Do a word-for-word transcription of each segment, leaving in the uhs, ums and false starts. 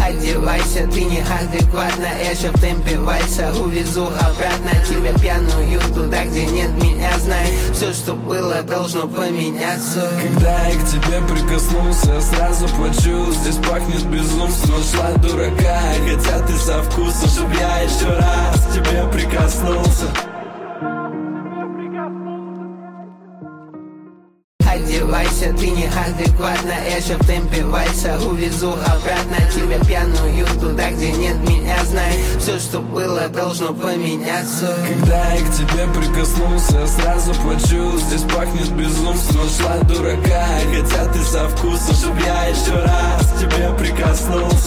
Одевайся, ты неадекватна, я же в темпе вальса увезу обратно тебя пьяную туда, где нет меня. Знай, все, что было, должно поменяться. Когда я к тебе прикоснулся, сразу почуял, здесь пахнет безумством. Шла дурака, хотя ты со вкусом, чтоб я еще раз к тебе прикоснулся. Одевайся, ты неадекватна, я же в темпе вальса увезу обратно тебя пьяную туда, где нет меня. Знай, все, что было, должно поменяться. Когда я к тебе прикоснулся, сразу почуял, здесь пахнет безумством. Шла дурака, хотя ты со вкусом, чтоб я еще раз к тебе прикоснулся.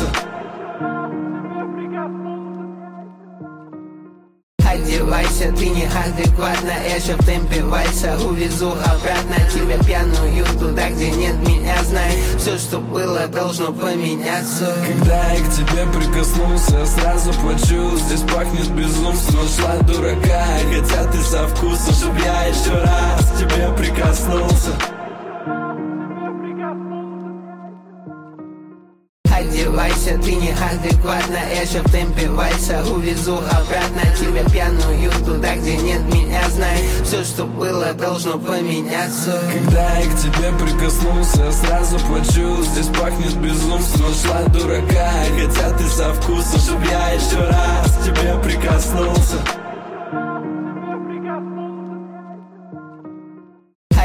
Одевайся, ты неадекватна, я же в темпе вальса увезу обратно тебя пьяную туда, где нет меня. Знай, все, что было, должно поменяться. Когда я к тебе прикоснулся, сразу почуял, здесь пахнет безумством. Шла дурака, хотя ты со вкусом, чтоб я еще раз к тебе прикоснулся. Одевайся, ты неадекватна, я же в темпе вальса увезу обратно тебя пьяную туда, где нет меня. Знай, все, что было, должно поменяться. Когда я к тебе прикоснулся, сразу почуял, здесь пахнет безумством. Шла дурака, хотя ты со вкусом, чтоб я еще раз к тебе прикоснулся.